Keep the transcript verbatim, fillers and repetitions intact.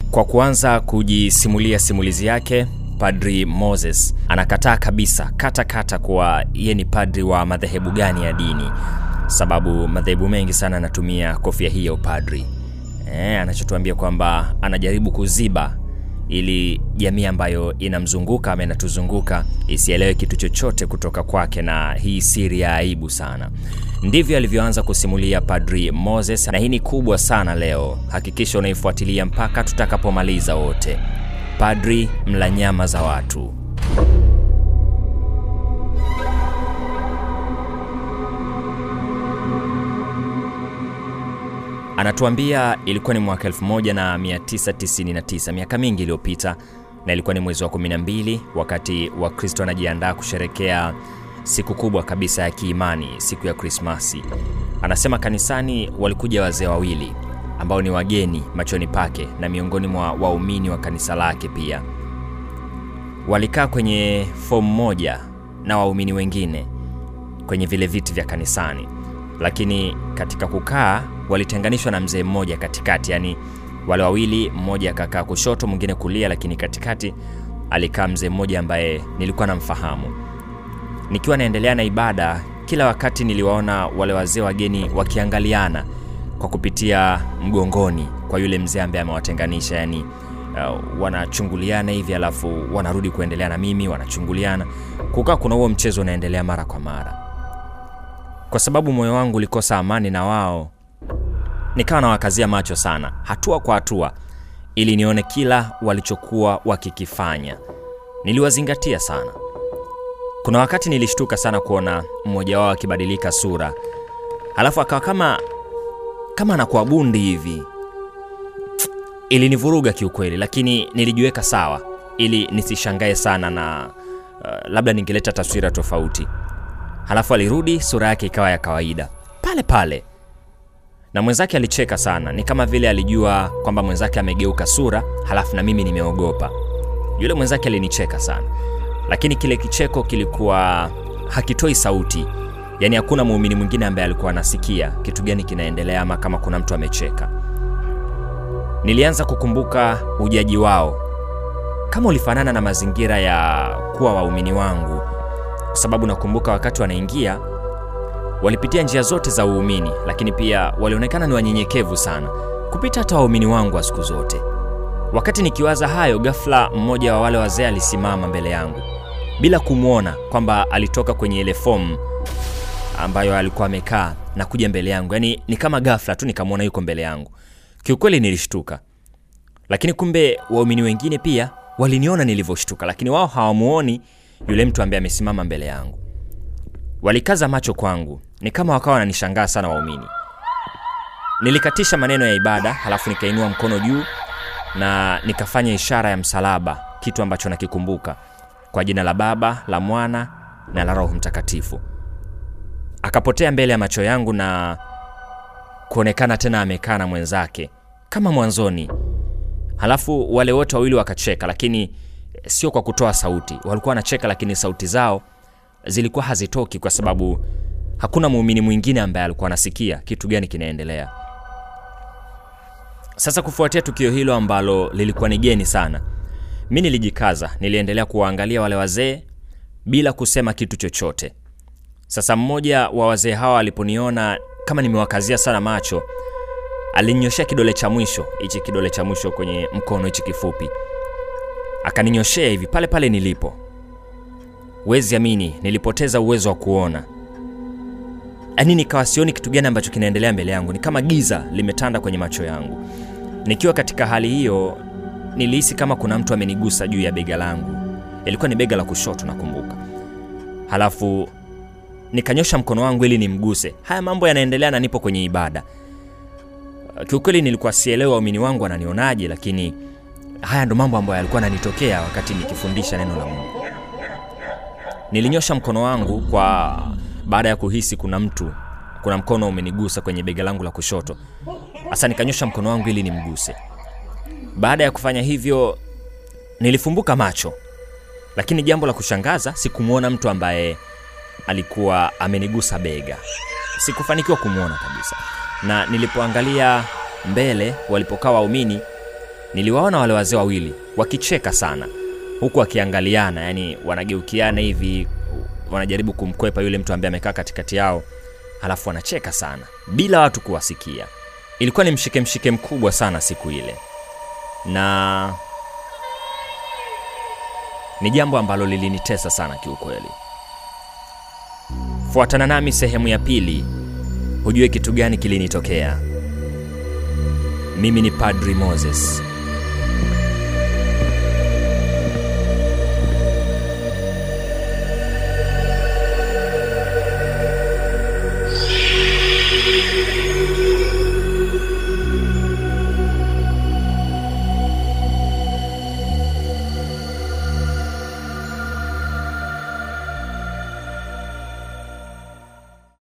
Kwa kuanza kujisimulia simulizi yake, Padri Moses anakataa kabisa kata kata kuwa yeye ni padri wa madhehebu gani ya dini, sababu madhehebu mengi sana anatumia kofia hii ya upadri. Eh, anachotuambia kwamba anajaribu kuziba ili jamii ambayo inamzunguka ama inatuzunguka isielewe kitu chochote kutoka kwake, na hii siri ya aibu sana. Ndivyo alivyoanza kusimulia Padri Moses, na hii ni kubwa sana leo. Hakikisha unaifuatilia mpaka tutakapomaliza wote. Padri mla nyama za watu. Anatuambia ilikuwa ni mwaka elfu moja mia tisa tisini na tisa, miaka mingi iliyopita, na ilikuwa ni mwezi wa kumi na mbili, wakati wa Kristo anajiandaa kusherekea siku kubwa kabisa ya kiimani, siku ya Krismasi. Anasema kanisani walikuja wazee wawili ambao ni wageni machoni pake na miongoni mwa waumini wa kanisa lake pia. Walikaa kwenye fomu moja na waumini wengine kwenye vile viti vya kanisani, lakini katika kukaa walitenganishwa na mzee mmoja katikati. Yani wale wawili, mmoja akakaa kushoto mwingine kulia, lakini katikati alikaa mzee mmoja ambaye nilikuwa namfahamu. Nikiwa naendelea na ibada, kila wakati niliwaona wale wazee wageni wakiangaliana kwa kupitia mgongoni kwa yule mzee ambaye amewatenganisha. Yani uh, wanachunguliana hivi alafu wanarudi kuendelea na mimi, wanachunguliana. Kukaa kuna huo mchezo unaendelea mara kwa mara. Kwa sababu moyo wangu ulikosa amani na wao, nikawa nawakazia macho sana, hatua kwa hatua, ili nione kila walichokuwa wakikifanya. Niliwazingatia sana. Kuna wakati nilishtuka sana kuona mmoja wao akibadilika sura, halafu akawa kama kama anakuwa bundi hivi. Ilinivuruga kiukweli, lakini nilijiweka sawa ili nisishangae sana, na uh, labda ningeleta taswira tofauti. Halafu alirudi, sura yake ikawa ya kawaida pale pale, na mwenzake alicheka sana. Ni kama vile alijua kwamba mwenzake amegeuka sura, halafu na mimi nimeogopa. Yule mwenzake alinicheka sana, lakini kile kicheko kilikuwa hakitoi sauti. Yani hakuna muumini mwingine ambaye alikuwa anasikia kitu gani kinaendelea ama kama kuna mtu amecheka. Nilianza kukumbuka ujaji wao kama ulifanana na mazingira ya kuwa waumini wangu, kwa sababu nakumbuka wakati wanaingia walipitia njia zote za uumini, lakini pia walionekana ni wanyenyekevu sana kupita hata waumini wangu wa siku zote. Wakati nikiwaza hayo, ghafla mmoja wa wale wazee alisimama mbele yangu bila kumuona kwamba alitoka kwenye ile fomu ambayo alikuwa amekaa na kuja mbele yangu. Yani ni kama ghafla tu nikamuona yuko mbele yangu. Kiukweli nilishtuka, lakini kumbe waumini wengine pia waliniona nilivyoshtuka, lakini wao hawamuoni yule mtu ambaye amesimama mbele yangu. Walikaza macho kwangu, ni kama wakawa wananishangaa sana waumini. Nilikatisha maneno ya ibada, halafu nikainua mkono juu na nikafanya ishara ya msalaba, kitu ambacho nakikumbuka, kwa jina la Baba, la Mwana na la Roho Mtakatifu. Akapotea mbele ya macho yangu na kuonekana tena amekaa na mwenzake kama mwanzoni. Halafu wale wote wawili wakacheka, lakini sio kwa kutoa sauti. Walikuwa wanacheka lakini sauti zao zilikuwa hazitoki, kwa sababu hakuna muumini mwingine ambaye alikuwa anasikia kitu gani kinaendelea. Sasa kufuatia tukio hilo ambalo lilikuwa ni geni sana, mimi nilijikaza, niliendelea kuwaangalia wale wazee bila kusema kitu chochote. Sasa mmoja wa wazee hawa aliponiona kama nimewakazia sana macho, alinyoshia kidole cha mwisho, hichi kidole cha mwisho kwenye mkono hichi kifupi. Akaninyoshia hivi pale pale nilipo. Wezi amini, nilipoteza uwezo wa kuona. Yaani nikawa sioni kitu gani ambacho kinaendelea mbele yangu, ni kama giza limetanda kwenye macho yangu. Nikiwa katika hali hiyo, nilihisi kama kuna mtu amenigusa juu ya bega langu. Ilikuwa ni bega la kushoto nakumbuka. Halafu nikanyosha mkono wangu ili nimguse. Haya mambo yanaendelea na nipo kwenye ibada. Kiukweli nilikuwa sielewa waumini wangu wananionaje, lakini haya ndo mambo ambayo yalikuwa yananitokea wakati nikifundisha neno la Mungu. Nilinyosha mkono wangu kwa baada ya kuhisi kuna mtu, kuna mkono umenigusa kwenye bega langu la kushoto. Sasa nikanyosha mkono wangu ili nimguse. Baada ya kufanya hivyo, nilifumbuka macho. Lakini jambo la kushangaza, sikumuona mtu ambaye alikuwa amenigusa bega. Sikufanikiwa kumuona kabisa. Na nilipoangalia mbele walipokaa waumini, niliwaona wale wazee wawili wakicheka sana, huku wakiangaliana, yani wanageukiana hivi, wanajaribu kumkwepa yule mtu ambaye amekaa katikati yao, halafu wanacheka sana bila watu kuwasikia. Ilikuwa ni mshike mshike mkubwa sana siku ile, na ni jambo ambalo lilinitesa sana kiukweli. Fuatana nami sehemu ya pili hujue kitu gani kilinitokea. Mimi ni Padri Moses.